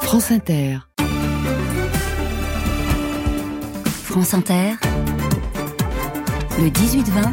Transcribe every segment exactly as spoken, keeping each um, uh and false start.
France Inter. France Inter, le dix-huit vingt,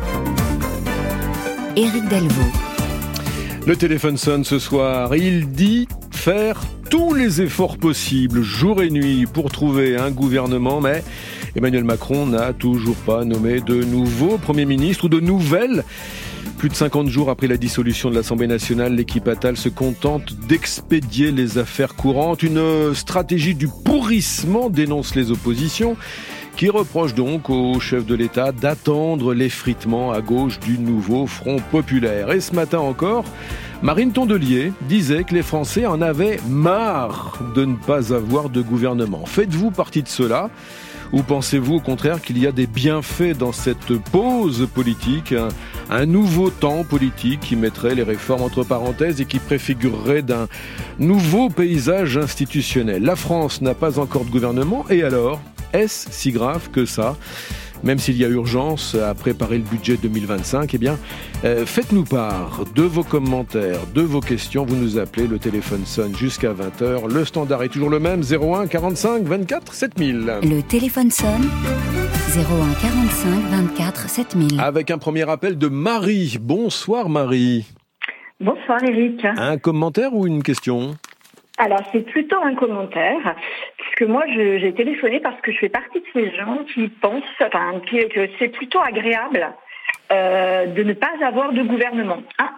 Éric Delvaux. Le téléphone sonne ce soir. Il dit faire tous les efforts possibles, jour et nuit, pour trouver un gouvernement, mais Emmanuel Macron n'a toujours pas nommé de nouveau Premier ministre ou de nouvelles. Plus de cinquante jours après la dissolution de l'Assemblée nationale, l'équipe Attal se contente d'expédier les affaires courantes. Une stratégie du pourrissement, dénonce les oppositions, qui reprochent donc au chef de l'État d'attendre l'effritement à gauche du nouveau Front populaire. Et ce matin encore, Marine Tondelier disait que les Français en avaient marre de ne pas avoir de gouvernement. Faites-vous partie de cela ? Ou pensez-vous au contraire qu'il y a des bienfaits dans cette pause politique, un, un nouveau temps politique qui mettrait les réformes entre parenthèses et qui préfigurerait d'un nouveau paysage institutionnel ? La France n'a pas encore de gouvernement, et alors, est-ce si grave que ça ? Même s'il y a urgence à préparer le budget deux mille vingt-cinq, eh bien, euh, faites-nous part de vos commentaires, de vos questions. Vous nous appelez, le téléphone sonne jusqu'à vingt heures. Le standard est toujours le même, zéro un quarante-cinq vingt-quatre sept mille. Le téléphone sonne, zéro un quarante-cinq vingt-quatre sept mille. Avec un premier appel de Marie. Bonsoir Marie. Bonsoir Éric. Un commentaire ou une question ? Alors, c'est plutôt un commentaire, puisque moi, je, j'ai téléphoné parce que je fais partie de ces gens qui pensent, enfin, qui, que c'est plutôt agréable euh, de ne pas avoir de gouvernement. Ah.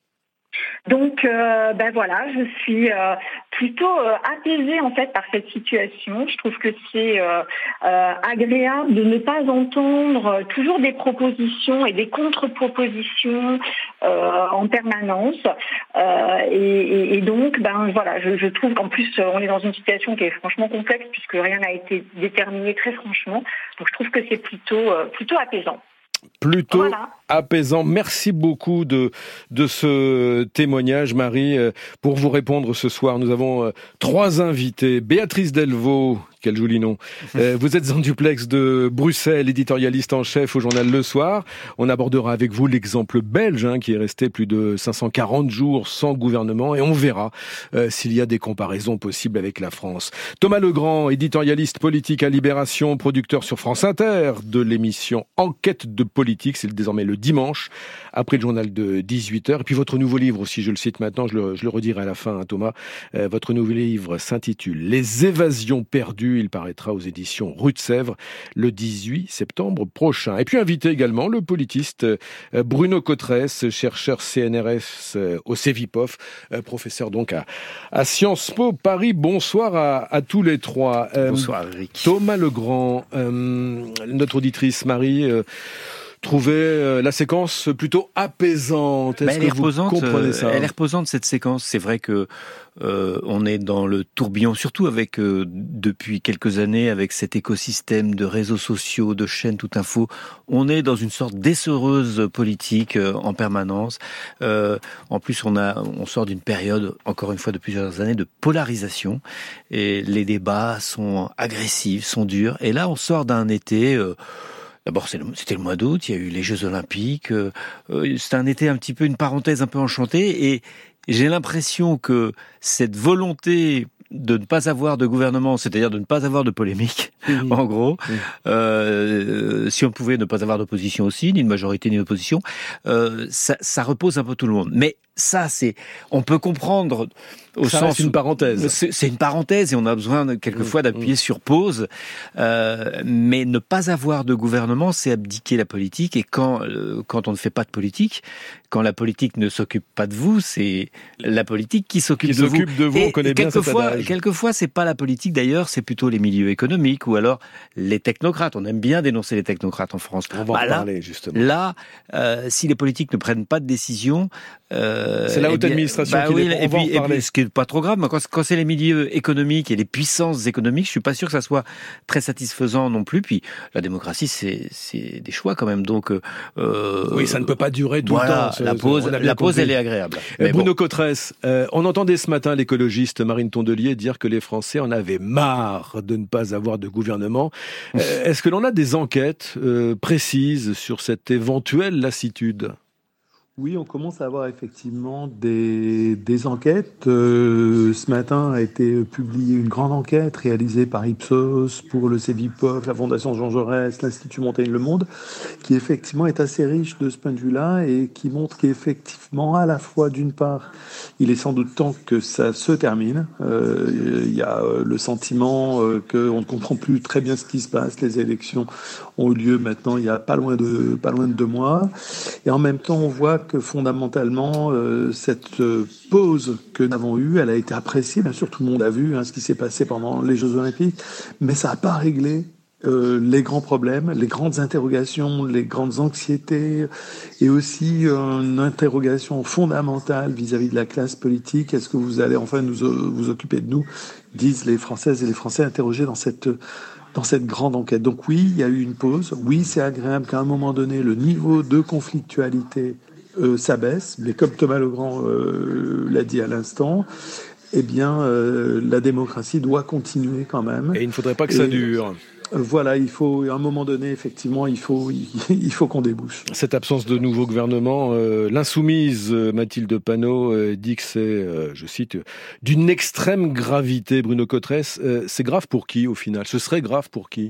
Donc, euh, ben voilà, je suis euh, plutôt euh, apaisée en fait par cette situation. Je trouve que c'est euh, euh, agréable de ne pas entendre toujours des propositions et des contre-propositions euh, en permanence. Euh, et, et, et donc, ben voilà, je, je trouve qu'en plus on est dans une situation qui est franchement complexe puisque rien n'a été déterminé très franchement. Donc, je trouve que c'est plutôt euh, plutôt apaisant. Plutôt voilà. apaisant. Merci beaucoup de, de ce témoignage, Marie. Pour vous répondre ce soir, nous avons trois invités. Béatrice Delvaux, quel joli nom. Euh, vous êtes en duplex de Bruxelles, éditorialiste en chef au journal Le Soir. On abordera avec vous l'exemple belge, hein, qui est resté plus de cinq cent quarante jours sans gouvernement, et on verra euh, s'il y a des comparaisons possibles avec la France. Thomas Legrand, éditorialiste politique à Libération, producteur sur France Inter de l'émission Enquête de politique, c'est désormais le dimanche, après le journal de dix-huit heures. Et puis votre nouveau livre aussi, je le cite maintenant, je le, je le redirai à la fin, hein, Thomas. Euh, votre nouveau livre s'intitule « Les évasions perdues ». Il paraîtra aux éditions Rue de Sèvres le dix-huit septembre prochain. Et puis invité également le politiste Bruno Cotresse, chercheur C N R S au Cevipof, professeur donc à, à Sciences Po Paris. Bonsoir à, à tous les trois. Bonsoir Eric. Thomas Legrand, euh, notre auditrice Marie, euh, trouvait euh, la séquence plutôt apaisante. Est-ce ben, elle que est vous reposante, comprenez ça ? Elle est reposante cette séquence. C'est vrai que euh, on est dans le tourbillon, surtout avec euh, depuis quelques années, avec cet écosystème de réseaux sociaux, de chaînes tout info. On est dans une sorte d'essoreuse politique euh, en permanence. Euh, en plus, on a, on sort d'une période, encore une fois, de plusieurs années de polarisation, et les débats sont agressifs, sont durs. Et là, on sort d'un été. Euh, D'abord, c'était le mois d'août, il y a eu les Jeux Olympiques. Euh, c'était un été un petit peu, une parenthèse un peu enchantée. Et j'ai l'impression que cette volonté de ne pas avoir de gouvernement, c'est-à-dire de ne pas avoir de polémique, oui. en gros, oui. euh, si on pouvait ne pas avoir d'opposition aussi, ni de majorité ni d'opposition, euh, ça, ça repose un peu tout le monde. Mais ça, c'est, on peut comprendre au ça sens c'est une parenthèse. C'est, c'est une parenthèse et on a besoin de, quelquefois mmh, d'appuyer mmh. sur pause. Euh, mais ne pas avoir de gouvernement, c'est abdiquer la politique. Et quand euh, quand on ne fait pas de politique, quand la politique ne s'occupe pas de vous, c'est la politique qui s'occupe qui de s'occupe vous. de vous. Et, on connaît et bien cet quelquefois, adage. quelquefois, c'est pas la politique d'ailleurs, c'est plutôt les milieux économiques ou alors les technocrates. On aime bien dénoncer les technocrates en France. On va bah en là, parler justement. Là, euh, si les politiques ne prennent pas de décision, euh, c'est la haute eh bien, administration bah qui oui, les prend. Et on va puis, en parler. Et puis, ce qui est pas trop grave, mais quand, quand c'est les milieux économiques et les puissances économiques, je suis pas sûr que ça soit très satisfaisant non plus. Puis la démocratie, c'est, c'est des choix quand même. Donc, euh, oui, ça ne peut pas durer tout voilà, le temps. La pause, la pause, elle est agréable. Mais Bruno bon. Cotresse, euh, on entendait ce matin l'écologiste Marine Tondelier dire que les Français en avaient marre de ne pas avoir de gouvernement. euh, est-ce que l'on a des enquêtes euh, précises sur cette éventuelle lassitude ? Oui, on commence à avoir effectivement des, des enquêtes. Euh, ce matin a été publiée une grande enquête réalisée par Ipsos pour le Cevipof, la Fondation Jean Jaurès, l'Institut Montaigne Le Monde, qui effectivement est assez riche de ce point de vue-là et qui montre qu'effectivement, à la fois, d'une part, il est sans doute temps que ça se termine. Euh, il y a le sentiment euh, qu'on ne comprend plus très bien ce qui se passe. Les élections ont eu lieu maintenant il y a pas loin de, pas loin de deux mois. Et en même temps, on voit que fondamentalement, euh, cette euh, pause que nous avons eue, elle a été appréciée. Bien sûr, tout le monde a vu hein, ce qui s'est passé pendant les Jeux Olympiques, mais ça n'a pas réglé euh, les grands problèmes, les grandes interrogations, les grandes anxiétés, et aussi euh, une interrogation fondamentale vis-à-vis de la classe politique. Est-ce que vous allez enfin nous, euh, vous occuper de nous, disent les Françaises et les Français interrogés dans cette dans cette grande enquête. Donc oui, il y a eu une pause. Oui, c'est agréable qu'à un moment donné, le niveau de conflictualité euh, s'abaisse. Mais comme Thomas Legrand euh, l'a dit à l'instant, eh bien, euh, la démocratie doit continuer quand même. Et il ne faudrait pas que ça dure. Voilà, il faut, à un moment donné, effectivement, il faut, il faut qu'on débouche. Cette absence de nouveau gouvernement, euh, l'insoumise Mathilde Panot euh, dit que c'est, euh, je cite, d'une extrême gravité. Bruno Cotresse, euh, c'est grave pour qui au final ? Ce serait grave pour qui ?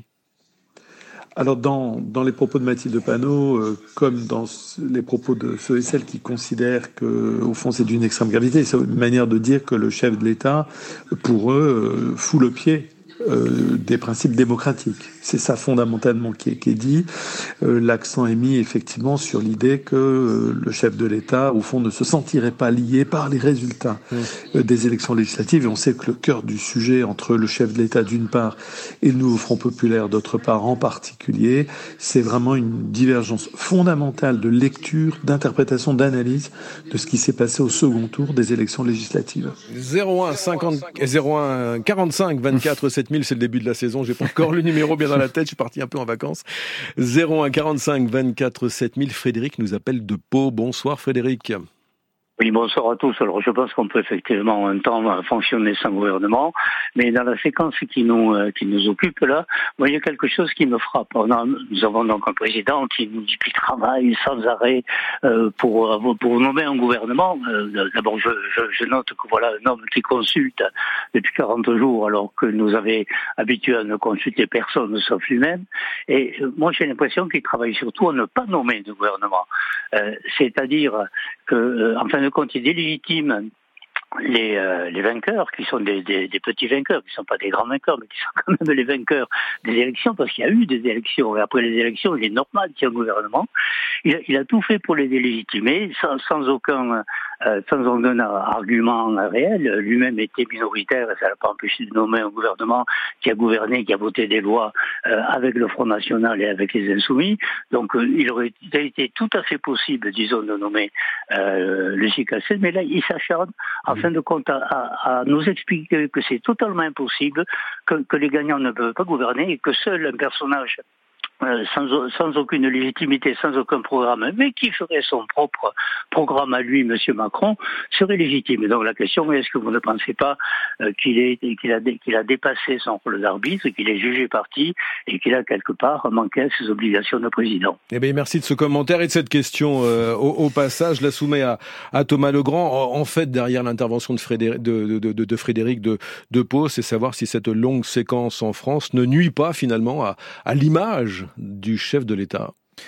Alors, dans, dans les propos de Mathilde Panot, euh, comme dans les propos de ceux et celles qui considèrent que, au fond, c'est d'une extrême gravité, c'est une manière de dire que le chef de l'État, pour eux, euh, fout le pied Euh, des principes démocratiques. C'est ça fondamentalement qui est, qui est dit. Euh, l'accent est mis effectivement sur l'idée que euh, le chef de l'État, au fond, ne se sentirait pas lié par les résultats mmh. euh, des élections législatives. Et on sait que le cœur du sujet entre le chef de l'État d'une part et le nouveau Front populaire d'autre part en particulier, c'est vraiment une divergence fondamentale de lecture, d'interprétation, d'analyse de ce qui s'est passé au second tour des élections législatives. zéro un cinquante, zéro un quarante-cinq vingt-quatre sept mille, c'est le début de la saison. J'ai pas encore le numéro bien dans la tête. Je suis parti un peu en vacances. zéro un quarante-cinq vingt-quatre sept mille. Frédéric nous appelle de Pau. Bonsoir Frédéric. Oui, bonsoir à tous. Alors, je pense qu'on peut effectivement un temps fonctionner sans gouvernement, mais dans la séquence qui nous euh, qui nous occupe là, moi, il y a quelque chose qui me frappe. On a, nous avons donc un président qui nous dit qu'il travaille sans arrêt euh, pour pour nommer un gouvernement. Euh, d'abord, je, je, je note que voilà un homme qui consulte depuis quarante jours, alors que nous avait habitués à ne consulter personne sauf lui-même. Et euh, moi, j'ai l'impression qu'il travaille surtout à ne pas nommer de gouvernement, euh, c'est-à-dire que euh, enfin de compte, il délégitime les, euh, les vainqueurs, qui sont des, des, des petits vainqueurs, qui ne sont pas des grands vainqueurs, mais qui sont quand même les vainqueurs des élections, parce qu'il y a eu des élections. Et après les élections, il est normal qu'il y ait un gouvernement. Il a, il a tout fait pour les délégitimer, sans, sans aucun euh, sans aucun argument réel. Lui-même était minoritaire, et ça l'a pas empêché de nommer un gouvernement qui a gouverné, qui a voté des lois euh, avec le Front National et avec les Insoumis. Donc euh, il aurait été tout à fait possible, disons, de nommer euh, le C K C, mais là, il s'acharne, en fin de compte, à, à, à nous expliquer que c'est totalement impossible, que, que les gagnants ne peuvent pas gouverner et que seul un personnage Euh, sans, sans aucune légitimité, sans aucun programme, mais qui ferait son propre programme à lui, M. Macron, serait légitime. Et donc la question est, est-ce que vous ne pensez pas euh, qu'il, est, qu'il, a, qu'il a dépassé son rôle d'arbitre, qu'il est jugé parti et qu'il a quelque part manqué à ses obligations de président? Eh bien, merci de ce commentaire et de cette question. Euh, au, au passage, je la soumets à, à Thomas Legrand. En fait, derrière l'intervention de Frédéric de, de, de, de, Frédéric de, de Pau, c'est savoir si cette longue séquence en France ne nuit pas finalement à, à l'image du chef de l'État.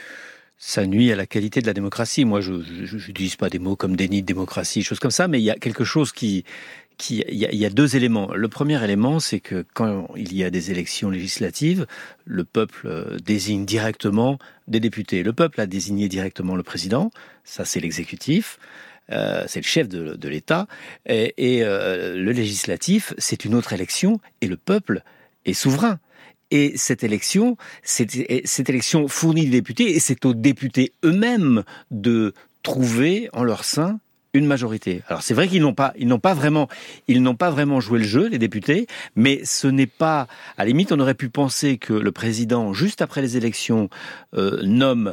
Ça nuit à la qualité de la démocratie. Moi, je n'utilise pas des mots comme déni de démocratie, choses comme ça, mais il y a quelque chose qui... qui il, y a, il y a deux éléments. Le premier élément, c'est que quand il y a des élections législatives, le peuple désigne directement des députés. Le peuple a désigné directement le président, ça c'est l'exécutif. Euh, c'est le chef de, de l'État, et, et euh, le législatif, c'est une autre élection, et le peuple est souverain. Et cette élection, cette, cette élection fournit des députés, et c'est aux députés eux-mêmes de trouver en leur sein une majorité. Alors c'est vrai qu'ils n'ont pas, ils n'ont pas vraiment, ils n'ont pas vraiment joué le jeu, les députés, mais ce n'est pas, à la limite, on aurait pu penser que le président, juste après les élections, euh, nomme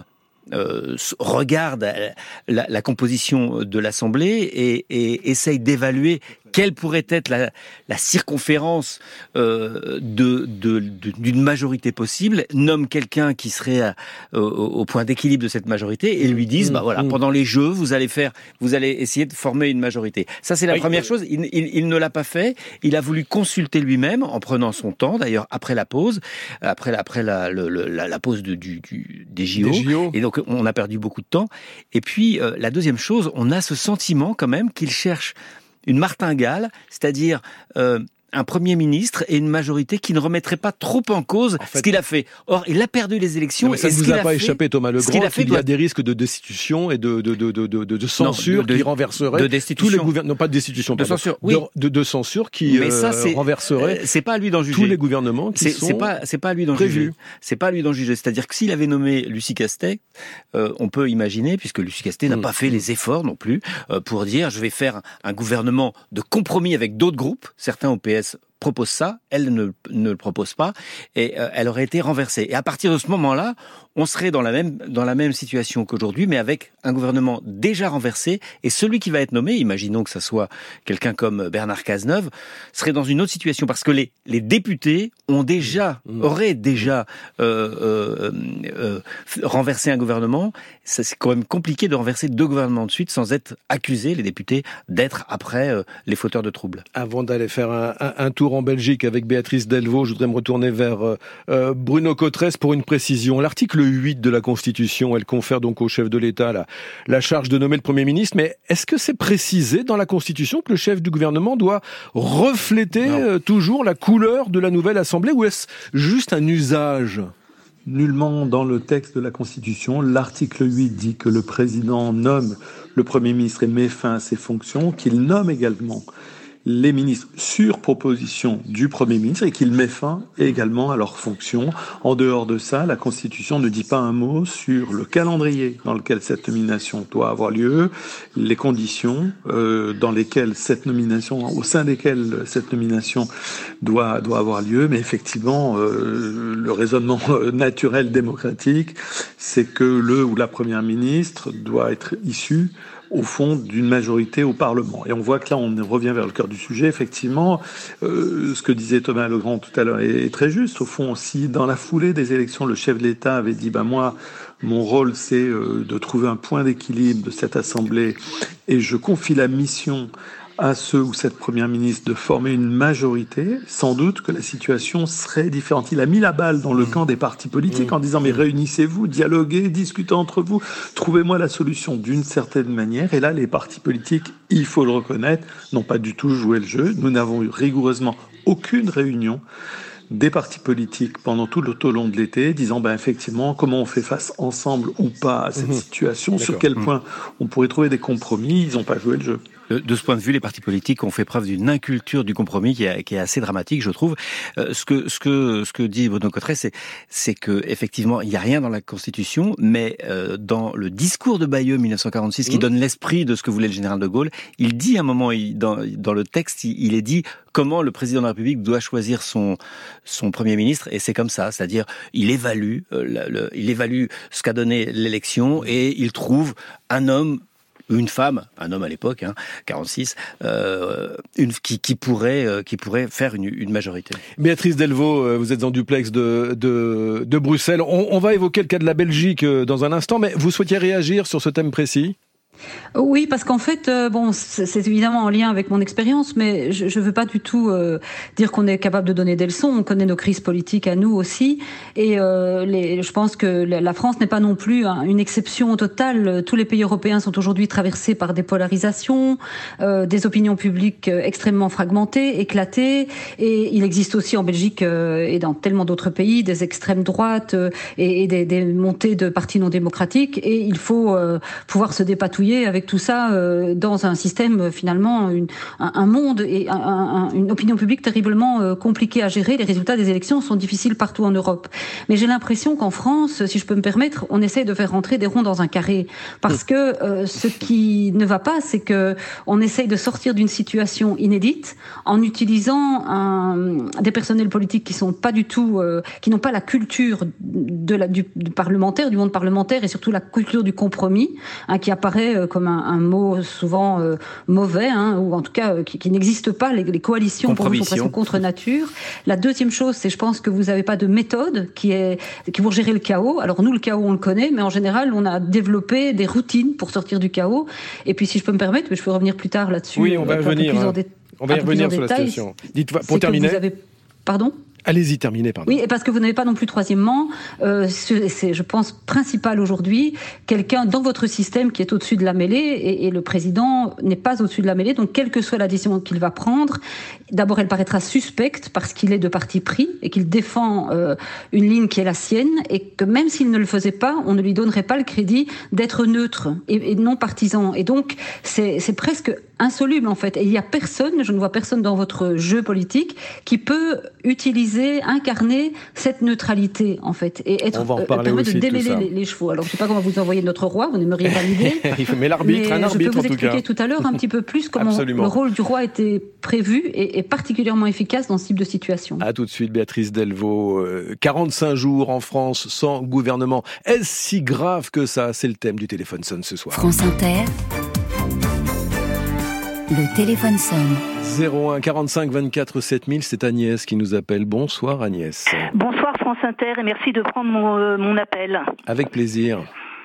euh, regarde la, la composition de l'Assemblée et, et essaye d'évaluer quelle pourrait être la, la circonférence euh, de, de, de, d'une majorité possible, nomme quelqu'un qui serait à, au, au point d'équilibre de cette majorité et lui disent, mmh, bah voilà, mmh. pendant les Jeux, vous allez faire, vous allez essayer de former une majorité. Ça, c'est la oui, première oui. chose. Il, il, il ne l'a pas fait. Il a voulu consulter lui-même en prenant son temps. D'ailleurs, après la pause, après, après la, le, la, la pause de, du, du, des J O. Des J O. Et donc, on a perdu beaucoup de temps. Et puis, euh, la deuxième chose, on a ce sentiment quand même qu'il cherche une martingale, c'est-à-dire euh, un Premier ministre et une majorité qui ne remettrait pas trop en cause en fait, ce qu'il a fait. Or, il a perdu les élections. Non, mais ça ne vous a, a pas fait, échappé, Thomas Legrand, qu'il, qu'il doit... y a des risques de destitution et de, de, de, de, de, de censure non, de, de, qui renverseraient de tous les gouvernements. Non, pas de destitution, de pardon, censure, oui. de, de, de censure qui mais ça, euh, renverserait euh, c'est pas à lui d'en juger. Tous les gouvernements qui c'est, sont c'est pas, c'est pas à lui d'en prévus. juger. C'est pas à lui d'en juger. C'est-à-dire que s'il avait nommé Lucie Castet, euh, on peut imaginer, puisque Lucie Castet n'a mmh. pas fait les efforts non plus euh, pour dire je vais faire un gouvernement de compromis avec d'autres groupes. Certains au P S propose ça, elle ne, ne le propose pas, et euh, elle aurait été renversée. Et à partir de ce moment-là, on serait dans la même dans la même situation qu'aujourd'hui, mais avec un gouvernement déjà renversé, et celui qui va être nommé, imaginons que ça soit quelqu'un comme Bernard Cazeneuve, serait dans une autre situation, parce que les, les députés ont déjà, mmh. auraient déjà euh, euh, euh, renversé un gouvernement. Ça, c'est quand même compliqué de renverser deux gouvernements de suite sans être accusés, les députés, d'être après euh, les fauteurs de troubles. Avant d'aller faire un, un, un tour en Belgique avec Béatrice Delvaux, je voudrais me retourner vers euh, Bruno Cotresse pour une précision. L'article huit de la Constitution, elle confère donc au chef de l'État la, la charge de nommer le Premier ministre, mais est-ce que c'est précisé dans la Constitution que le chef du gouvernement doit refléter euh, toujours la couleur de la nouvelle Assemblée, ou est-ce juste un usage ? Nullement dans le texte de la Constitution. L'article huit dit que le président nomme le Premier ministre et met fin à ses fonctions, qu'il nomme également les ministres sur proposition du Premier ministre et qu'il met fin également à leurs fonctions. En dehors de ça, la Constitution ne dit pas un mot sur le calendrier dans lequel cette nomination doit avoir lieu, les conditions euh, dans lesquelles cette nomination, au sein desquelles cette nomination doit doit avoir lieu. Mais effectivement, euh, le raisonnement naturel démocratique, c'est que le ou la Première ministre doit être issu au fond d'une majorité au Parlement. Et on voit que là, on revient vers le cœur du sujet. Effectivement, euh, ce que disait Thomas Legrand tout à l'heure est, est très juste. Au fond, si dans la foulée des élections, le chef de l'État avait dit bah, « moi, mon rôle, c'est euh, de trouver un point d'équilibre de cette Assemblée et je confie la mission à ceux ou cette première ministre de former une majorité, sans doute que la situation serait différente. Il a mis la balle dans le camp des partis politiques en disant mais réunissez-vous, dialoguez, discutez entre vous, trouvez-moi la solution d'une certaine manière. Et là, les partis politiques, il faut le reconnaître, n'ont pas du tout joué le jeu. Nous n'avons eu rigoureusement aucune réunion des partis politiques pendant tout le long de l'été, disant ben effectivement comment on fait face ensemble ou pas à cette mmh. situation, D'accord. sur quel mmh. point on pourrait trouver des compromis. Ils n'ont pas joué le jeu. De ce point de vue, les partis politiques ont fait preuve d'une inculture du compromis qui est, qui est assez dramatique, je trouve. Euh, ce que ce que ce que dit Bruno Cotresse, c'est c'est que effectivement il n'y a rien dans la Constitution, mais euh, dans le discours de Bayeux mille neuf cent quarante-six, mmh. qui donne l'esprit de ce que voulait le général de Gaulle, il dit à un moment il, dans dans le texte, il, il est dit comment le président de la République doit choisir son son premier ministre, et c'est comme ça, c'est-à-dire il évalue euh, le, le, il évalue ce qu'a donné l'élection et il trouve un homme, une femme, un homme à l'époque, hein, quarante-six, euh, une, qui, qui, pourrait, euh, qui pourrait faire une, une majorité. Béatrice Delvaux, vous êtes en duplex de, de, de Bruxelles. On, on va évoquer le cas de la Belgique dans un instant, mais vous souhaitiez réagir sur ce thème précis ? Oui, parce qu'en fait, euh, bon, c'est, c'est évidemment en lien avec mon expérience, mais je ne veux pas du tout euh, dire qu'on est capable de donner des leçons. On connaît nos crises politiques à nous aussi, et euh, les, je pense que la France n'est pas non plus hein, une exception totale. Tous les pays européens sont aujourd'hui traversés par des polarisations, euh, des opinions publiques extrêmement fragmentées, éclatées, et il existe aussi en Belgique euh, et dans tellement d'autres pays des extrêmes droites euh, et, et des, des montées de partis non démocratiques, et il faut euh, pouvoir se dépatouiller chatouiller avec tout ça euh, dans un système finalement, une, un, un monde et un, un, une opinion publique terriblement euh, compliquée à gérer. Les résultats des élections sont difficiles partout en Europe. Mais j'ai l'impression qu'en France, si je peux me permettre, on essaye de faire rentrer des ronds dans un carré. Parce que euh, ce qui ne va pas, c'est que on essaye de sortir d'une situation inédite en utilisant un, des personnels politiques qui sont pas du tout, euh, qui n'ont pas la culture de la, du, du parlementaire, du monde parlementaire et surtout la culture du compromis, hein, qui apparaît euh, comme un, un mot souvent euh, mauvais, hein, ou en tout cas euh, qui, qui n'existe pas. Les, les coalitions pour nous sont presque contre nature. La deuxième chose, c'est je pense que vous n'avez pas de méthode qui est qui pour gérer le chaos. Alors nous, le chaos, on le connaît, mais en général, on a développé des routines pour sortir du chaos. Et puis, si je peux me permettre, mais je peux revenir plus tard là-dessus. Oui, on va revenir. Hein. Dé- on va y revenir sur détail. La situation. Dites pour terminer. Vous avez... Pardon ? Allez-y, terminez, pardon. Oui, et parce que vous n'avez pas non plus, troisièmement, euh, c'est, je pense, principal aujourd'hui, quelqu'un dans votre système qui est au-dessus de la mêlée, et, et le président n'est pas au-dessus de la mêlée, donc quelle que soit la décision qu'il va prendre, d'abord elle paraîtra suspecte parce qu'il est de parti pris et qu'il défend euh, une ligne qui est la sienne, et que même s'il ne le faisait pas, on ne lui donnerait pas le crédit d'être neutre et, et non partisan. Et donc, c'est, c'est presque insoluble, en fait. Et il n'y a personne, je ne vois personne dans votre jeu politique qui peut utiliser incarner cette neutralité, en fait, et être, on va en parler euh, permettre aussi de démêler de les, les chevaux. Alors, je ne sais pas comment vous envoyez notre roi, vous n'aimeriez pas l'idée. Il faut, mais l'arbitre, mais un arbitre je peux vous en tout expliquer cas. tout à l'heure un petit peu plus comment Absolument. le rôle du roi était prévu et, et particulièrement efficace dans ce type de situation. À tout de suite, Béatrice Delvaux. Euh, quarante-cinq jours en France sans gouvernement. Est-ce si grave que ça ? C'est le thème du téléphone sonne ce soir. France Inter. Le téléphone sonne. zéro un quarante-cinq vingt-quatre sept mille, c'est Agnès qui nous appelle. Bonsoir Agnès. Bonsoir France Inter et merci de prendre mon, euh, mon appel. Avec plaisir.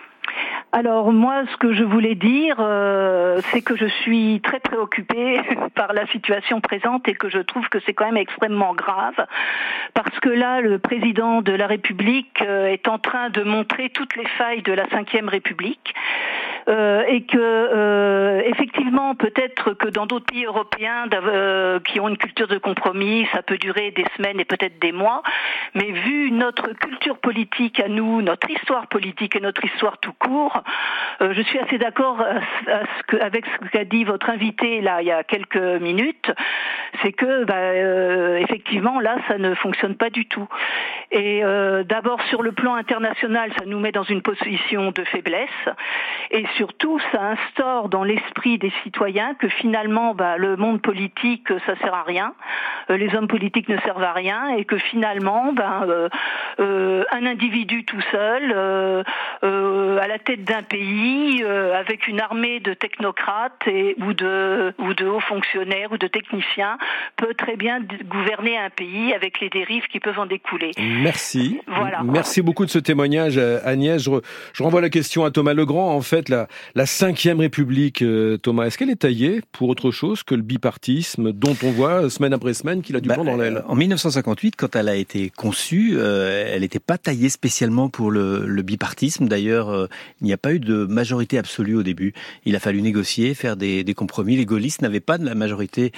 Alors moi, ce que je voulais dire, euh, c'est que je suis très préoccupée par la situation présente et que je trouve que c'est quand même extrêmement grave parce que là, le président de la République euh, est en train de montrer toutes les failles de la cinquième République. Euh, et que euh, effectivement, peut-être que dans d'autres pays européens euh, qui ont une culture de compromis, ça peut durer des semaines et peut-être des mois, mais vu notre culture politique à nous, notre histoire politique et notre histoire tout court, euh, je suis assez d'accord à, à ce que, avec ce qu'a dit votre invité là il y a quelques minutes, c'est que bah, euh, effectivement là ça ne fonctionne pas du tout. Et euh, d'abord sur le plan international, ça nous met dans une position de faiblesse et surtout, ça instaure dans l'esprit des citoyens que finalement, bah, le monde politique, ça sert à rien, euh, les hommes politiques ne servent à rien, et que finalement, bah, euh, euh, un individu tout seul, euh, euh, à la tête d'un pays, euh, avec une armée de technocrates et, ou de ou de hauts fonctionnaires ou de techniciens, peut très bien d- gouverner un pays avec les dérives qui peuvent en découler. Merci. Voilà. Merci beaucoup de ce témoignage, Agnès. Je, re, je renvoie la question à Thomas Legrand. En fait, la La cinquième République, euh, Thomas, est-ce qu'elle est taillée pour autre chose que le bipartisme dont on voit semaine après semaine qu'il a du bah, plomb dans l'aile ? En dix-neuf cent cinquante-huit, quand elle a été conçue, euh, elle n'était pas taillée spécialement pour le, le bipartisme. D'ailleurs, euh, il n'y a pas eu de majorité absolue au début. Il a fallu négocier, faire des, des compromis. Les gaullistes n'avaient pas de la majorité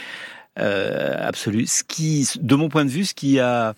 euh, absolue. Ce qui, de mon point de vue, ce qui a...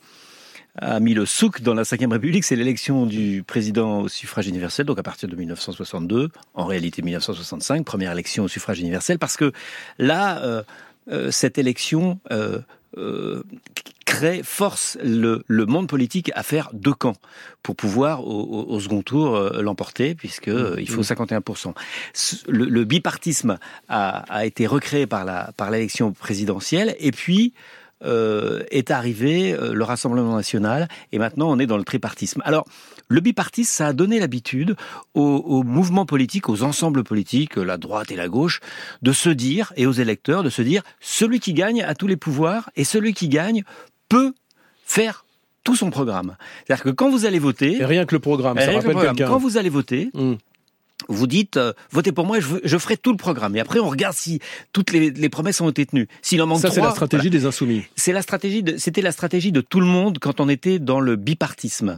a mis le souk dans la cinquième République, c'est l'élection du président au suffrage universel, donc à partir de dix-neuf cent soixante-deux, en réalité dix-neuf cent soixante-cinq, première élection au suffrage universel, parce que là, euh, euh, cette élection euh, euh, crée, force le, le monde politique à faire deux camps pour pouvoir au, au, au second tour euh, l'emporter, puisque euh, il faut cinquante et un pour cent. Le, le bipartisme a, a été recréé par la par l'élection présidentielle, et puis Euh, est arrivé euh, le Rassemblement national, et maintenant on est dans le tripartisme. Alors, le bipartisme, ça a donné l'habitude aux, aux mouvements politiques, aux ensembles politiques, la droite et la gauche, de se dire, et aux électeurs, de se dire, celui qui gagne a tous les pouvoirs, et celui qui gagne peut faire tout son programme. C'est-à-dire que quand vous allez voter... Et rien que le programme, ça rappelle quelqu'un. Quand vous allez voter... Mmh. Vous dites, euh, votez pour moi, je, je ferai tout le programme. Et après, on regarde si toutes les, les promesses ont été tenues. S'il en manque Ça, trois, c'est la stratégie voilà. des insoumis. C'est la stratégie de, c'était la stratégie de tout le monde quand on était dans le bipartisme.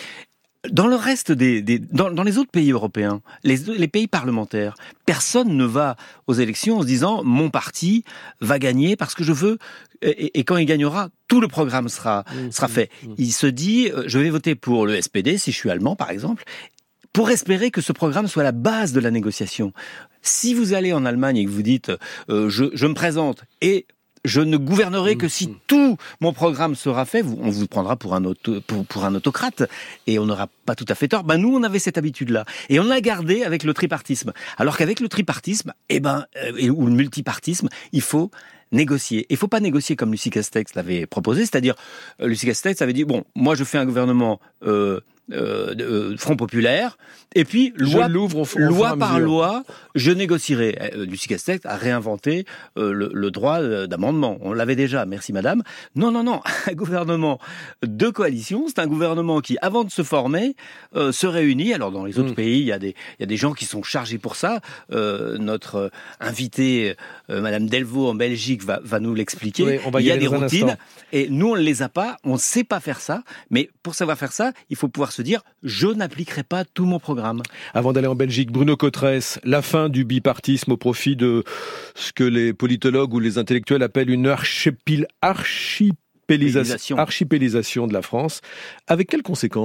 Dans le reste des, des dans, dans les autres pays européens, les, les pays parlementaires, personne ne va aux élections en se disant mon parti va gagner parce que je veux, et, et quand il gagnera, tout le programme sera, mmh, sera fait. Mmh. Il se dit, je vais voter pour le S P D si je suis allemand, par exemple. pour espérer que ce programme soit la base de la négociation. Si vous allez en Allemagne et que vous dites euh, je, je me présente et je ne gouvernerai que si tout mon programme sera fait, on vous prendra pour un, auto, pour, pour un autocrate et on n'aura pas tout à fait tort. Ben nous, on avait cette habitude-là et on l'a gardé avec le tripartisme. Alors qu'avec le tripartisme, eh ben, euh, ou le multipartisme, il faut négocier. Il faut pas négocier comme Lucie Castex l'avait proposé, c'est-à-dire euh, Lucie Castex avait dit bon, moi je fais un gouvernement euh, Euh, euh, Front Populaire, et puis loi, l'ouvre au, au loi par loi, je négocierai. Euh, Lucie Castex a réinventé euh, le, le droit d'amendement. On l'avait déjà, merci madame. Non, non, non, un gouvernement de coalition, c'est un gouvernement qui, avant de se former, euh, se réunit. Alors dans les autres mmh. pays, il y a des il y a des gens qui sont chargés pour ça. Euh, notre euh, invitée, euh, madame Delvaux en Belgique, va, va nous l'expliquer. Oui, on va y il y a des routines, et nous on ne les a pas, on ne sait pas faire ça. Mais pour savoir faire ça, il faut pouvoir se dire je n'appliquerai pas tout mon programme. Avant d'aller en Belgique, Bruno Cotresse, la fin du bipartisme au profit de ce que les politologues ou les intellectuels appellent une archipel... archipélisation... archipélisation de la France. Avec quelles conséquences ?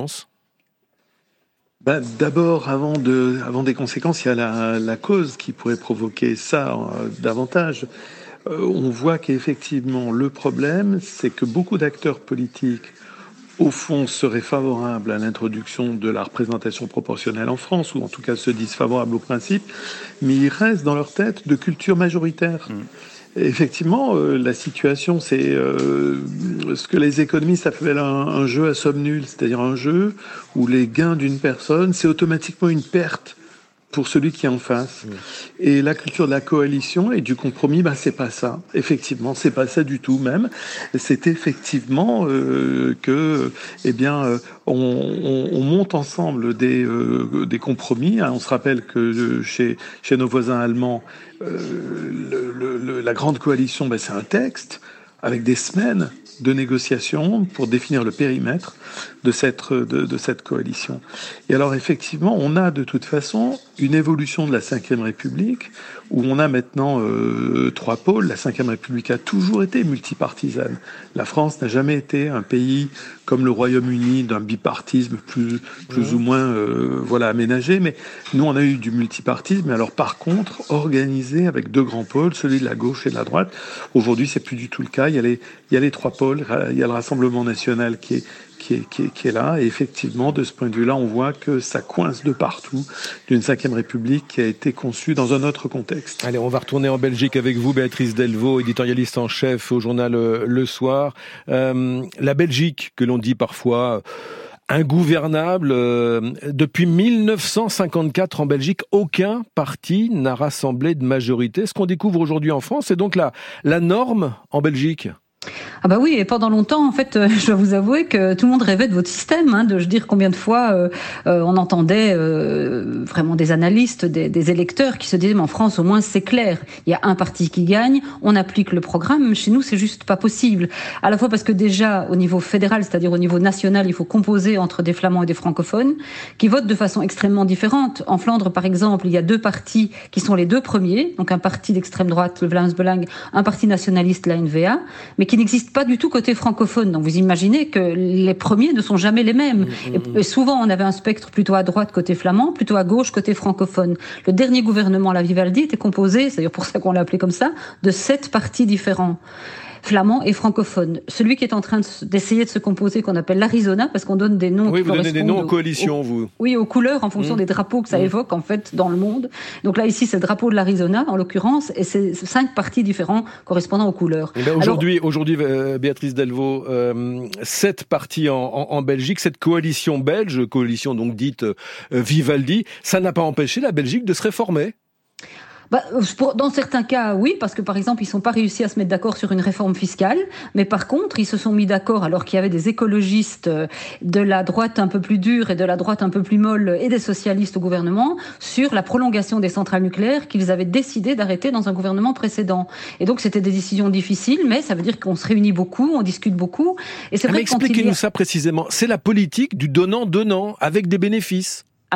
Ben, d'abord, avant, de, avant des conséquences, il y a la, la cause qui pourrait provoquer ça euh, davantage. Euh, on voit qu'effectivement, le problème, c'est que beaucoup d'acteurs politiques au fond, serait favorable à l'introduction de la représentation proportionnelle en France, ou en tout cas se disent favorables au principe, mais ils restent dans leur tête de culture majoritaire. Mmh. Effectivement, euh, la situation, c'est euh, ce que les économistes appellent un, un jeu à somme nulle, c'est-à-dire un jeu où les gains d'une personne, c'est automatiquement une perte pour celui qui est en face. Mmh. Et la culture de la coalition et du compromis, ben c'est pas ça. Effectivement, c'est pas ça du tout même. C'est effectivement euh, que, eh bien, euh, on, on, on monte ensemble des, euh, des compromis. On se rappelle que chez, chez nos voisins allemands, euh, le, le, la grande coalition, ben, c'est un texte avec des semaines de négociations pour définir le périmètre de cette, de, de cette coalition. Et alors effectivement, on a de toute façon une évolution de la cinquième République où on a maintenant euh, trois pôles. La cinquième République a toujours été multipartisane. La France n'a jamais été un pays comme le Royaume-Uni d'un bipartisme plus, plus mmh. ou moins euh, voilà, aménagé. Mais nous, on a eu du multipartisme, mais alors par contre, organisé avec deux grands pôles, celui de la gauche et de la droite. Aujourd'hui, c'est plus du tout le cas. Il y a les, il y a les trois pôles. Il y a le Rassemblement national qui est Qui est, qui, est, qui est là. Et effectivement, de ce point de vue-là, on voit que ça coince de partout d'une cinquième République qui a été conçue dans un autre contexte. Allez, on va retourner en Belgique avec vous, Béatrice Delvaux, éditorialiste en chef au journal Le Soir. Euh, la Belgique, que l'on dit parfois ingouvernable, euh, depuis mille neuf cent cinquante-quatre en Belgique, aucun parti n'a rassemblé de majorité. Ce qu'on découvre aujourd'hui en France, c'est donc la, la norme en Belgique. Ah bah oui, et pendant longtemps, en fait, euh, je dois vous avouer que tout le monde rêvait de votre système, hein, de je dire combien de fois euh, euh, on entendait euh, vraiment des analystes, des, des électeurs qui se disaient mais en France au moins c'est clair, il y a un parti qui gagne, on applique le programme. Chez nous c'est juste pas possible. À la fois parce que déjà au niveau fédéral, c'est-à-dire au niveau national, il faut composer entre des flamands et des francophones qui votent de façon extrêmement différente. En Flandre par exemple, il y a deux partis qui sont les deux premiers, donc un parti d'extrême droite, le Vlaams Belang, un parti nationaliste, la N V A, mais qui n'existe pas du tout côté francophone. Donc vous imaginez que les premiers ne sont jamais les mêmes. Mmh. Et, et souvent on avait un spectre plutôt à droite côté flamand, plutôt à gauche côté francophone. Le dernier gouvernement, la Vivaldi, était composé, c'est d'ailleurs pour ça qu'on l'a appelé comme ça, de sept partis différents. Flamand et francophone. Celui qui est en train de, d'essayer de se composer, qu'on appelle l'Arizona, parce qu'on donne des noms oui, qui vous donnez des noms aux coalitions, aux, vous. Oui, aux couleurs, en fonction mmh. des drapeaux que ça mmh. évoque, en fait, dans le monde. Donc là, ici, c'est le drapeau de l'Arizona, en l'occurrence, et c'est cinq partis différents correspondant aux couleurs. Et ben aujourd'hui, Alors, aujourd'hui euh, Béatrice Delvaux, euh, sept partis en, en, en Belgique, cette coalition belge, coalition donc dite euh, Vivaldi, ça n'a pas empêché la Belgique de se réformer. Bah, dans certains cas, oui, parce que par exemple, ils ne sont pas réussi à se mettre d'accord sur une réforme fiscale, mais par contre, ils se sont mis d'accord, alors qu'il y avait des écologistes de la droite un peu plus dure et de la droite un peu plus molle et des socialistes au gouvernement, sur la prolongation des centrales nucléaires qu'ils avaient décidé d'arrêter dans un gouvernement précédent. Et donc, c'était des décisions difficiles, mais ça veut dire qu'on se réunit beaucoup, on discute beaucoup. Et c'est ah, vrai mais expliquez-nous a... ça précisément. C'est la politique du donnant-donnant, avec des bénéfices. Alors,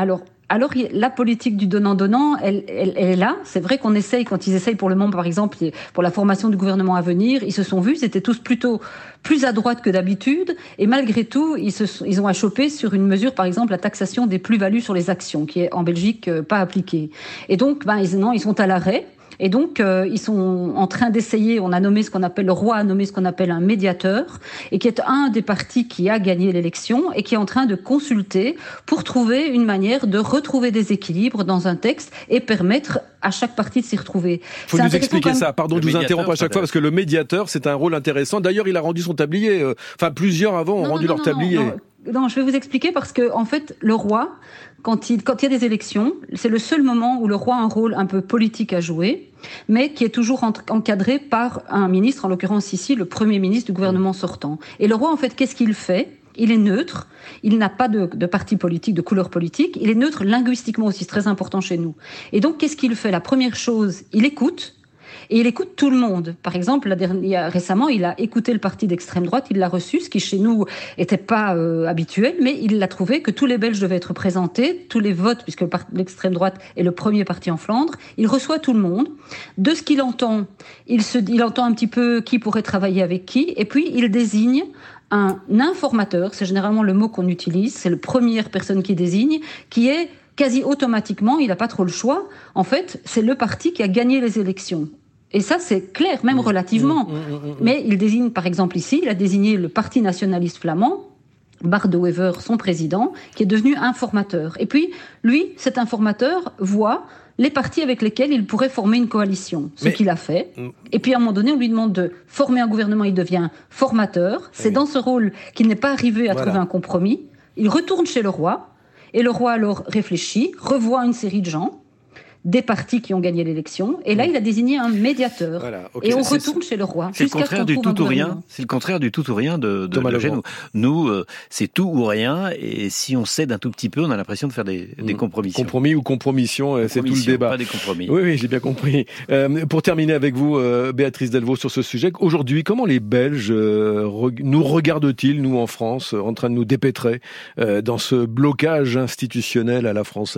alors la politique du donnant-donnant, elle, elle, elle est là. C'est vrai qu'on essaye, quand ils essayent pour le moment, par exemple, pour la formation du gouvernement à venir, ils se sont vus, ils étaient tous plutôt plus à droite que d'habitude, et malgré tout, ils, se, ils ont achoppé sur une mesure, par exemple, la taxation des plus-values sur les actions, qui est en Belgique euh, pas appliquée. Et donc, ben, ils, non, ils sont à l'arrêt. Et donc, euh, ils sont en train d'essayer, on a nommé ce qu'on appelle, le roi a nommé ce qu'on appelle un médiateur, et qui est un des partis qui a gagné l'élection, et qui est en train de consulter pour trouver une manière de retrouver des équilibres dans un texte et permettre à chaque parti de s'y retrouver. Il faut nous expliquer ça, pardon de vous interrompre à chaque fois, parce que le médiateur, c'est un rôle intéressant. D'ailleurs, il a rendu son tablier, euh, enfin plusieurs avant ont non, rendu non, leur non, tablier. Non, non. Non, je vais vous expliquer parce que, en fait, le roi, quand il, quand il y a des élections, c'est le seul moment où le roi a un rôle un peu politique à jouer, mais qui est toujours encadré par un ministre, en l'occurrence ici, le Premier ministre du gouvernement sortant. Et le roi, en fait, qu'est-ce qu'il fait ? Il est neutre, il n'a pas de, de parti politique, de couleur politique, il est neutre linguistiquement aussi, c'est très important chez nous. Et donc, qu'est-ce qu'il fait ? La première chose, il écoute. Et il écoute tout le monde. Par exemple, la dernière, récemment, il a écouté le parti d'extrême droite, il l'a reçu, ce qui chez nous n'était pas euh, habituel, mais il a trouvé que tous les Belges devaient être représentés, tous les votes, puisque l'extrême droite est le premier parti en Flandre. Il reçoit tout le monde. De ce qu'il entend, il, se, il entend un petit peu qui pourrait travailler avec qui, et puis il désigne un informateur, c'est généralement le mot qu'on utilise, c'est la première personne qui désigne, qui est quasi automatiquement, il n'a pas trop le choix, en fait, c'est le parti qui a gagné les élections. Et ça, c'est clair, même relativement. Mmh, mmh, mmh, mmh. Mais il désigne, par exemple ici, il a désigné le Parti nationaliste flamand, Bart de Wever, son président, qui est devenu informateur. Et puis, lui, cet informateur, voit les partis avec lesquels il pourrait former une coalition, ce Mais... qu'il a fait. Et puis, à un moment donné, on lui demande de former un gouvernement, il devient formateur. C'est oui. dans ce rôle qu'il n'est pas arrivé à voilà. trouver un compromis. Il retourne chez le roi, et le roi alors réfléchit, revoit une série de gens, des partis qui ont gagné l'élection, et là il a désigné un médiateur. Voilà, okay. Et on c'est, retourne chez le roi. C'est le contraire du tout ou rien. C'est le contraire du tout ou rien de, de, de chez nous. Nous, euh, c'est tout ou rien, et si on cède un tout petit peu, on a l'impression de faire des, des compromissions. Compromis ou compromission, c'est tout le débat. Pas des compromis. Oui, oui, j'ai bien compris. Euh, pour terminer avec vous, euh, Béatrice Delvaux, sur ce sujet, aujourd'hui, comment les Belges euh, re- nous regardent-ils, nous en France, en train de nous dépêtrer euh, dans ce blocage institutionnel à la française ?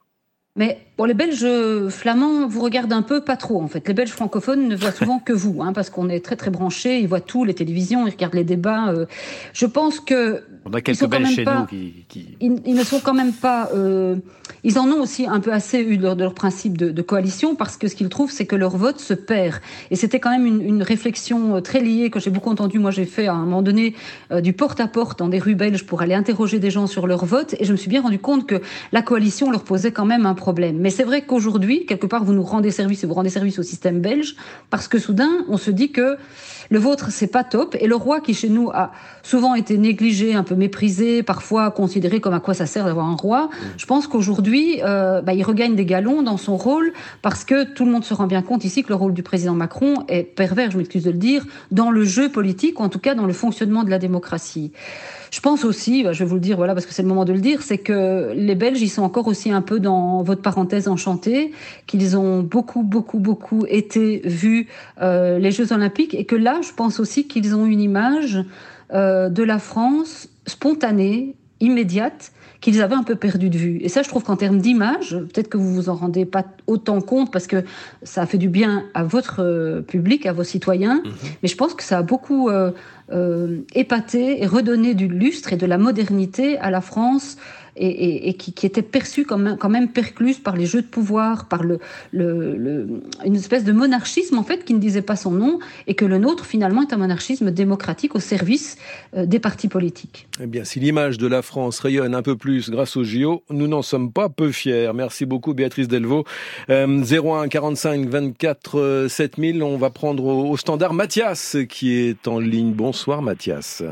Mais bon, les Belges flamands vous regardent un peu, pas trop en fait. Les Belges francophones ne voient souvent que vous, hein, parce qu'on est très très branchés. Ils voient tout, les télévisions, ils regardent les débats. Euh, je pense que on a quelques Belges chez pas, nous qui, qui... Ils, ils ne sont quand même pas. Euh, ils en ont aussi un peu assez eu de leur, de leur principe de, de coalition, parce que ce qu'ils trouvent, c'est que leur vote se perd. Et c'était quand même une, une réflexion très liée que j'ai beaucoup entendue. Moi, j'ai fait à un moment donné euh, du porte-à-porte dans des rues belges pour aller interroger des gens sur leur vote, et je me suis bien rendu compte que la coalition leur posait quand même un problème. Mais c'est vrai qu'aujourd'hui, quelque part, vous nous rendez service et vous rendez service au système belge, parce que soudain, on se dit que le vôtre, c'est pas top. Et le roi, qui chez nous a souvent été négligé, un peu méprisé, parfois considéré comme à quoi ça sert d'avoir un roi, je pense qu'aujourd'hui, euh, bah, il regagne des galons dans son rôle, parce que tout le monde se rend bien compte ici que le rôle du président Macron est pervers, je m'excuse de le dire, dans le jeu politique, ou en tout cas dans le fonctionnement de la démocratie. Je pense aussi, je vais vous le dire, voilà, parce que c'est le moment de le dire, c'est que les Belges, ils sont encore aussi un peu dans votre parenthèse enchantée, qu'ils ont beaucoup, beaucoup, beaucoup été vus euh, les Jeux Olympiques, et que là, je pense aussi qu'ils ont une image euh, de la France spontanée, immédiate, qu'ils avaient un peu perdu de vue. Et ça, je trouve qu'en termes d'image, peut-être que vous vous en rendez pas autant compte, parce que ça a fait du bien à votre public, à vos citoyens, mmh. mais je pense que ça a beaucoup euh, euh, épaté et redonné du lustre et de la modernité à la France, et, et, et qui, qui était perçue comme quand même percluse par les jeux de pouvoir, par le, le, le, une espèce de monarchisme en fait qui ne disait pas son nom, et que le nôtre finalement est un monarchisme démocratique au service euh, des partis politiques. Eh bien, si l'image de la France rayonne un peu plus grâce aux J O, nous n'en sommes pas peu fiers. Merci beaucoup Béatrice Delvaux. Euh, zéro un quarante-cinq vingt-quatre sept mille, on va prendre au, au standard Mathias qui est en ligne. Bonsoir Mathias.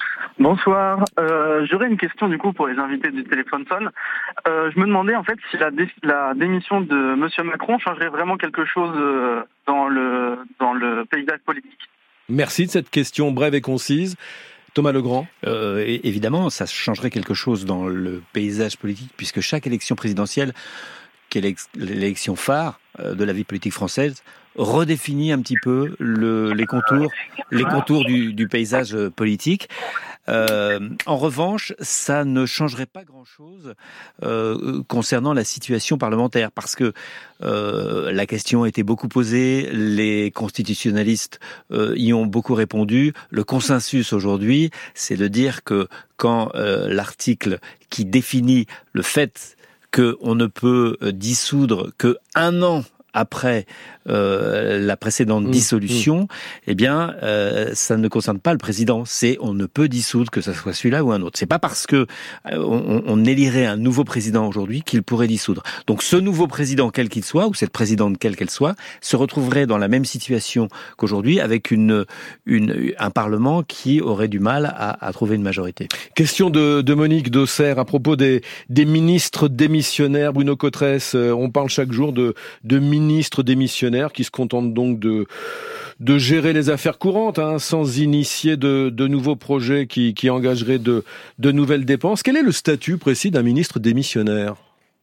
Bonsoir. Euh, j'aurais une question du coup pour les invités du téléphone sonne. Euh, je me demandais en fait si la, dé- la démission de Monsieur Macron changerait vraiment quelque chose euh, dans le dans le paysage politique. Merci de cette question brève et concise. Thomas Legrand. Euh, évidemment, ça changerait quelque chose dans le paysage politique, puisque chaque élection présidentielle, qui est l'élection phare de la vie politique française, redéfinit un petit peu le, les contours, les contours du, du paysage politique. Euh, en revanche, ça ne changerait pas grand-chose euh, concernant la situation parlementaire, parce que euh, la question a été beaucoup posée, les constitutionnalistes euh, y ont beaucoup répondu. Le consensus aujourd'hui, c'est de dire que quand euh, l'article qui définit le fait qu'on ne peut dissoudre que un an après euh, la précédente mmh, dissolution, mmh. eh bien, euh, ça ne concerne pas le président. C'est on ne peut dissoudre que ce soit celui-là ou un autre. C'est pas parce que euh, on, on élirait un nouveau président aujourd'hui qu'il pourrait dissoudre. Donc, ce nouveau président, quel qu'il soit, ou cette présidente, quelle qu'elle soit, se retrouverait dans la même situation qu'aujourd'hui, avec une, une un parlement qui aurait du mal à, à trouver une majorité. Question de, de Monique d'Auxerre à propos des, des ministres démissionnaires. Bruno Cotresse, euh, on parle chaque jour de, de ministres démissionnaires qui se contentent donc de, de gérer les affaires courantes, hein, sans initier de, de nouveaux projets qui, qui engageraient de, de nouvelles dépenses. Quel est le statut précis d'un ministre démissionnaire ?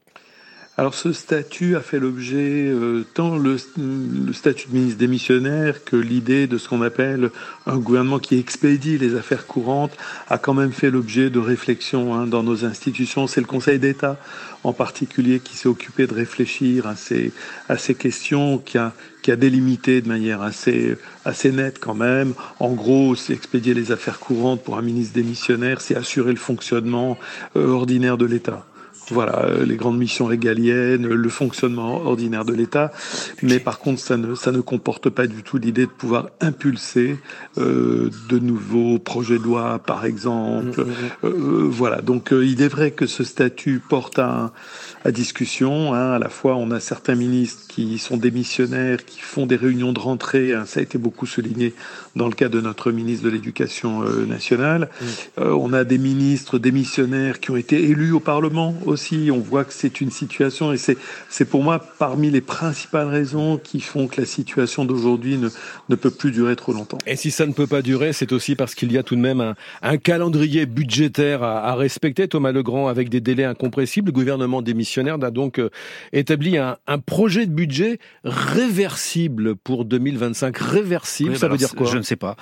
Alors ce statut a fait l'objet, euh, tant le, le statut de ministre démissionnaire que l'idée de ce qu'on appelle un gouvernement qui expédie les affaires courantes a quand même fait l'objet de réflexions hein, dans nos institutions. C'est le Conseil d'État en particulier qui s'est occupé de réfléchir à ces, à ces questions, qui a, qui a délimité de manière assez, assez nette quand même. En gros, c'est expédier les affaires courantes pour un ministre démissionnaire, c'est assurer le fonctionnement euh, ordinaire de l'État. Voilà, les grandes missions régaliennes, le fonctionnement ordinaire de l'État. Mais par contre, ça ne, ça ne comporte pas du tout l'idée de pouvoir impulser euh, de nouveaux projets de loi, par exemple. Mmh, mmh. Euh, voilà, donc euh, il est vrai que ce statut porte à, à discussion. Hein. À la fois, on a certains ministres qui sont démissionnaires, qui font des réunions de rentrée. Hein. Ça a été beaucoup souligné dans le cas de notre ministre de l'Éducation euh, nationale. Mmh. Euh, on a des ministres démissionnaires qui ont été élus au Parlement aussi. On voit que c'est une situation, et c'est, c'est pour moi parmi les principales raisons qui font que la situation d'aujourd'hui ne, ne peut plus durer trop longtemps. Et si ça ne peut pas durer, c'est aussi parce qu'il y a tout de même un, un calendrier budgétaire à, à respecter. Thomas Legrand, avec des délais incompressibles, le gouvernement démissionnaire a donc euh, établi un, un projet de budget réversible pour deux mille vingt-cinq. Réversible, oui, ça veut dire quoi ? Je ne sais pas.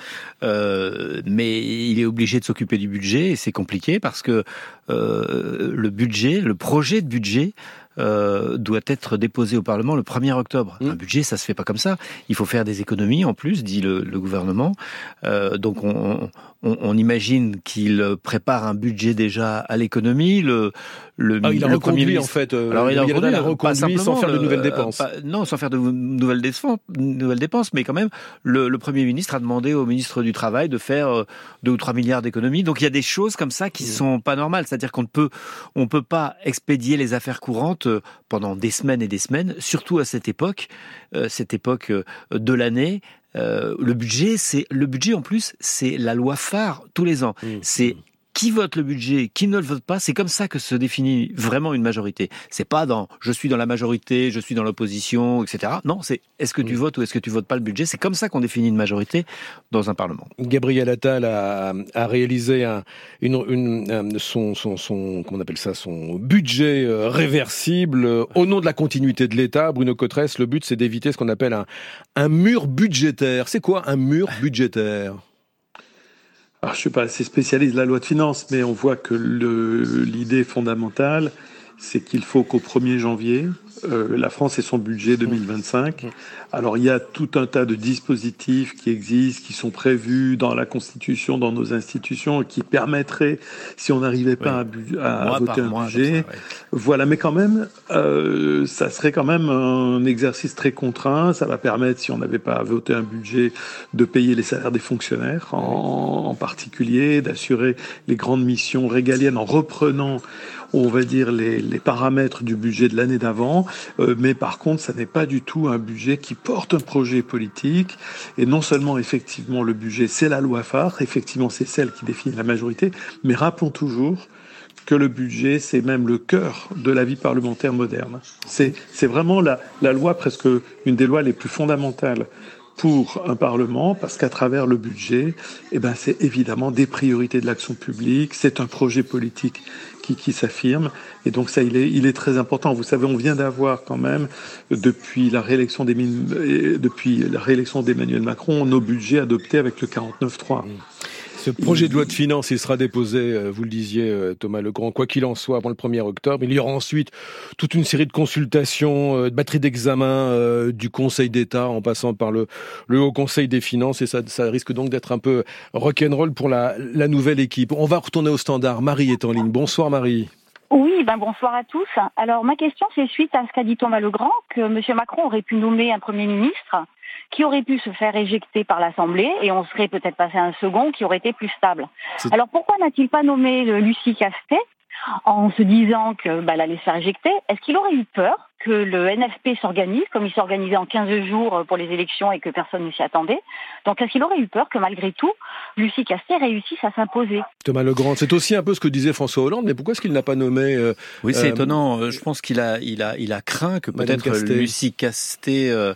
Euh, mais il est obligé de s'occuper du budget, et c'est compliqué parce que euh, le budget, le projet de budget euh, doit être déposé au Parlement le premier octobre. Mmh. Un budget, ça se fait pas comme ça. Il faut faire des économies en plus, dit le, le gouvernement. Euh, donc on, on, on imagine qu'il prépare un budget déjà à l'économie. Le, le, ah, il a le reconduit premier en fait. Euh, Alors il a reconduit, il a reconduit sans faire de nouvelles dépenses. Pas, non, sans faire de nouvelles dépenses, nouvelles dépenses, mais quand même, le, le Premier ministre a demandé au ministre du Travail de faire deux ou trois milliards d'économies. Donc il y a des choses comme ça qui mmh. sont pas normales. C'est-à-dire qu'on ne peut, on peut pas expédier les affaires courantes pendant des semaines et des semaines, surtout à cette époque, euh, cette époque de l'année. Euh, le budget, c'est le budget en plus, c'est la loi phare tous les ans. Mmh. C'est qui vote le budget, qui ne le vote pas, c'est comme ça que se définit vraiment une majorité. C'est pas dans je suis dans la majorité, je suis dans l'opposition, et cetera. Non, c'est est-ce que tu votes ou est-ce que tu votes pas le budget. C'est comme ça qu'on définit une majorité dans un parlement. Gabriel Attal a, a réalisé un, une, une, son, son, son, comment on appelle ça, son budget réversible au nom de la continuité de l'État. Bruno Cotresse, le but c'est d'éviter ce qu'on appelle un, un mur budgétaire. C'est quoi un mur budgétaire ? Alors, je ne suis pas assez spécialiste de la loi de finances, mais on voit que le, l'idée fondamentale, c'est qu'il faut qu'au premier janvier, euh, la France ait son budget deux mille vingt-cinq. Alors, il y a tout un tas de dispositifs qui existent, qui sont prévus dans la Constitution, dans nos institutions, qui permettraient, si on n'arrivait pas oui. à, à voter un budget, ça, ouais. voilà. Mais quand même, euh, ça serait quand même un exercice très contraint. Ça va permettre, si on n'avait pas à voter un budget, de payer les salaires des fonctionnaires, en, en particulier, d'assurer les grandes missions régaliennes en reprenant, on va dire, les, les paramètres du budget de l'année d'avant. Euh, mais par contre, ça n'est pas du tout un budget qui porte un projet politique. Et non seulement, effectivement, le budget, c'est la loi phare. Effectivement, c'est celle qui définit la majorité. Mais rappelons toujours que le budget, c'est même le cœur de la vie parlementaire moderne. C'est, c'est vraiment la, la loi, presque une des lois les plus fondamentales pour un Parlement, parce qu'à travers le budget, eh ben, c'est évidemment des priorités de l'action publique, c'est un projet politique qui, qui s'affirme, et donc ça, il est, il est très important. Vous savez, on vient d'avoir quand même, depuis la réélection des, depuis la réélection d'Emmanuel Macron, nos budgets adoptés avec le quarante-neuf trois. Ce projet de loi de finances, il sera déposé, vous le disiez Thomas Legrand, quoi qu'il en soit, avant le premier octobre. Il y aura ensuite toute une série de consultations, de batteries d'examen du Conseil d'État en passant par le, le Haut Conseil des finances et ça, ça risque donc d'être un peu rock'n'roll pour la, la nouvelle équipe. On va retourner au standard. Marie est en ligne. Bonsoir Marie. Oui, ben bonsoir à tous. Alors ma question c'est suite à ce qu'a dit Thomas Legrand, que M. Macron aurait pu nommer un Premier ministre qui aurait pu se faire éjecter par l'Assemblée et on serait peut-être passé à un second qui aurait été plus stable. C'est... Alors pourquoi n'a-t-il pas nommé Lucie Castet en se disant que bah, elle allait se faire éjecter? Est-ce qu'il aurait eu peur que le N F P s'organise comme il s'organisait en quinze jours pour les élections et que personne ne s'y attendait? Donc est-ce qu'il aurait eu peur que malgré tout, Lucie Castet réussisse à s'imposer? Thomas Legrand, c'est aussi un peu ce que disait François Hollande, mais pourquoi est-ce qu'il n'a pas nommé euh, Oui, c'est euh, étonnant. Je pense qu'il a, il a, il a craint que peut-être Castet. Lucie Castet euh,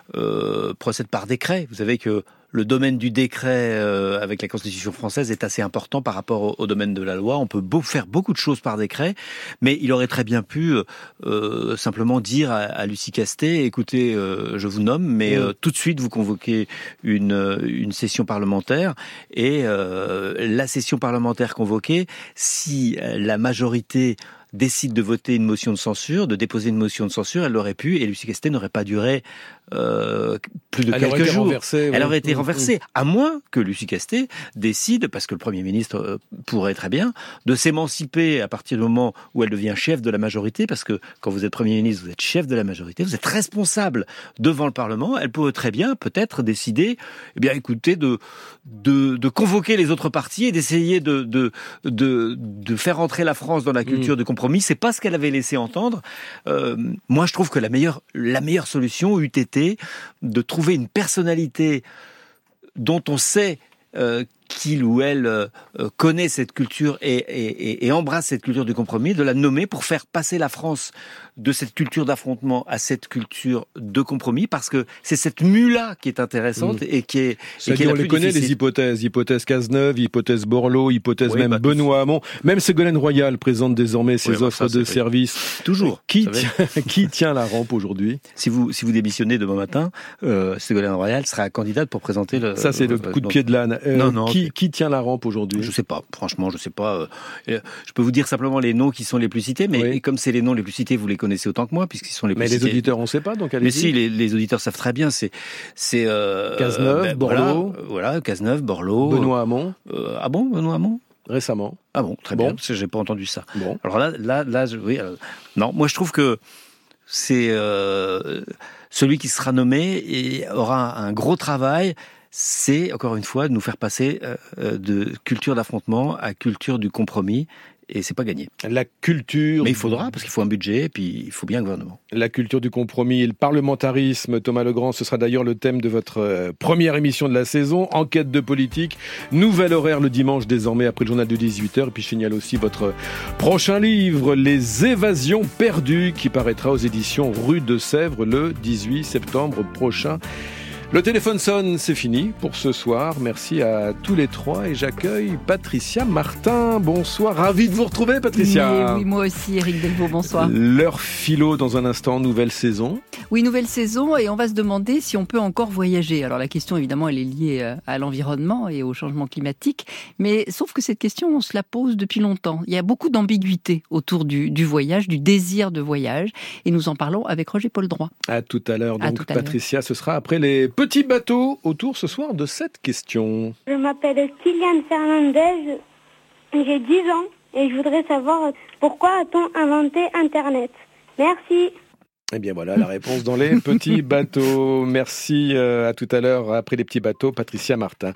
euh, procède par décret. Vous savez que le domaine du décret euh, avec la Constitution française est assez important par rapport au, au domaine de la loi. On peut beau faire beaucoup de choses par décret, mais il aurait très bien pu euh, simplement dire à, à Lucie Castet, écoutez, euh, je vous nomme, mais euh, tout de suite vous convoquez une, une session parlementaire et euh, la session parlementaire convoquée, si la majorité décide de voter une motion de censure, de déposer une motion de censure, elle l'aurait pu, et Lucie Castet n'aurait pas duré euh, plus de elle quelques jours. Elle ouais. aurait été renversée, à moins que Lucie Castet décide, parce que le Premier ministre euh, pourrait très bien, de s'émanciper à partir du moment où elle devient chef de la majorité, parce que quand vous êtes Premier ministre, vous êtes chef de la majorité, vous êtes responsable devant le Parlement, elle pourrait très bien, peut-être, décider, eh bien, écoutez, de, de, de convoquer les autres partis et d'essayer de, de, de, de faire entrer la France dans la culture mmh. du compromis. C'est pas ce qu'elle avait laissé entendre. Euh, moi, je trouve que la meilleure, la meilleure solution eût été de trouver une personnalité dont on sait euh, qu'il ou elle euh, connaît cette culture et, et, et embrasse cette culture du compromis, de la nommer pour faire passer la France de cette culture d'affrontement à cette culture de compromis, parce que c'est cette mue-là qui est intéressante mmh. et qui est, et qui est la on plus les connaît, difficile. Les hypothèses. Hypothèse Cazeneuve, hypothèse Borloo, hypothèse oui, même bah, Benoît Hamon. Même Ségolène Royal présente désormais ses oui, bah, offres ça, de services. Toujours. Qui tient, qui tient la rampe aujourd'hui? Si vous, si vous démissionnez demain matin, euh, Ségolène Royal sera candidate pour présenter le... Ça, c'est le euh, coup de pied de l'âne. Euh, non, non. Qui, qui tient la rampe aujourd'hui? Je sais pas. Franchement, je sais pas. Euh, je peux vous dire simplement les noms qui sont les plus cités, mais oui. comme c'est les noms les plus cités, vous les connaissez autant que moi, puisqu'ils sont les plus mais cités. Mais les auditeurs, on ne sait pas, donc allez-y. Mais si, les, les auditeurs savent très bien. C'est, c'est euh, Cazeneuve, ben, Borloo. Voilà, voilà, Cazeneuve, Borloo. Benoît Hamon. Euh, ah bon, Benoît Hamon? Récemment. Ah bon, très bon. bien, parce que j'ai pas entendu ça. Bon. Alors là, là, là, je, oui, euh, non, moi je trouve que c'est euh, celui qui sera nommé et aura un gros travail. C'est, encore une fois, de nous faire passer euh, de culture d'affrontement à culture du compromis. Et c'est pas gagné. La culture... Mais il faudra, parce qu'il faut un budget, et puis il faut bien un gouvernement. La culture du compromis et le parlementarisme, Thomas Legrand, ce sera d'ailleurs le thème de votre euh, première émission de la saison, Enquête de politique. Nouvel horaire le dimanche désormais après le journal de dix-huit heures. Et puis je signale aussi votre prochain livre, Les évasions perdues, qui paraîtra aux éditions Rue de Sèvres le dix-huit septembre prochain. Le téléphone sonne, c'est fini pour ce soir. Merci à tous les trois et j'accueille Patricia Martin. Bonsoir, ravi de vous retrouver Patricia. Oui, oui moi aussi Éric Delvaux, bonsoir. L'heure philo dans un instant, nouvelle saison. Oui, nouvelle saison et on va se demander si on peut encore voyager. Alors la question évidemment elle est liée à l'environnement et au changement climatique, mais sauf que cette question on se la pose depuis longtemps. Il y a beaucoup d'ambiguïté autour du, du voyage, du désir de voyage et nous en parlons avec Roger Paul Droit. À tout à l'heure, donc à Patricia, l'heure. Ce sera après les petits bateaux autour ce soir de cette question. Je m'appelle Kylian Fernandez, j'ai dix ans et je voudrais savoir pourquoi a-t-on inventé Internet. Merci. Eh bien voilà la réponse dans les petits bateaux. Merci, euh, à tout à l'heure après les petits bateaux, Patricia Martin.